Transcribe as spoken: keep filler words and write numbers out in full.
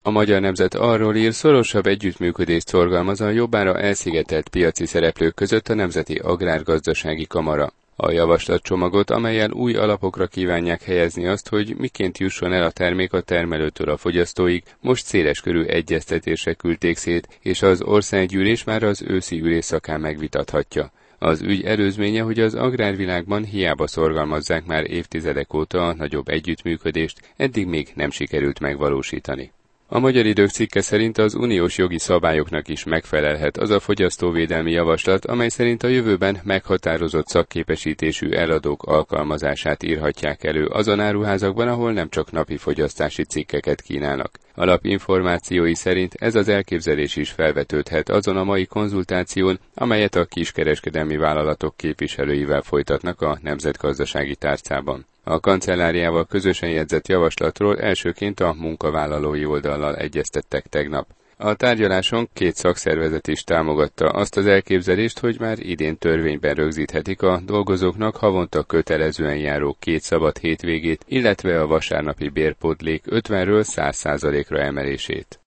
A Magyar Nemzet arról ír, szorosabb együttműködést szorgalmaz a jobbára elszigetelt piaci szereplők között a Nemzeti Agrárgazdasági Kamara. A javaslatcsomagot, amellyel új alapokra kívánják helyezni azt, hogy miként jusson el a termék a termelőtől a fogyasztóig, most széleskörű egyeztetésre küldték szét, és az országgyűlés már az őszi ülésszakán megvitathatja. Az ügy előzménye, hogy az agrárvilágban hiába szorgalmazzák már évtizedek óta a nagyobb együttműködést, eddig még nem sikerült megvalósítani. A Magyar Idők cikke szerint az uniós jogi szabályoknak is megfelelhet az a fogyasztóvédelmi javaslat, amely szerint a jövőben meghatározott szakképesítésű eladók alkalmazását írhatják elő azon áruházakban, ahol nem csak napi fogyasztási cikkeket kínálnak. Alapinformációi szerint ez az elképzelés is felvetődhet azon a mai konzultáción, amelyet a kiskereskedelmi vállalatok képviselőivel folytatnak a Nemzetgazdasági Tárcában. A kancelláriával közösen jegyzett javaslatról elsőként a munkavállalói oldallal egyeztettek tegnap. A tárgyaláson két szakszervezet is támogatta azt az elképzelést, hogy már idén törvényben rögzíthetik a dolgozóknak havonta kötelezően járó két szabad hétvégét, illetve a vasárnapi bérpótlék ötvenről száz százalékra emelését.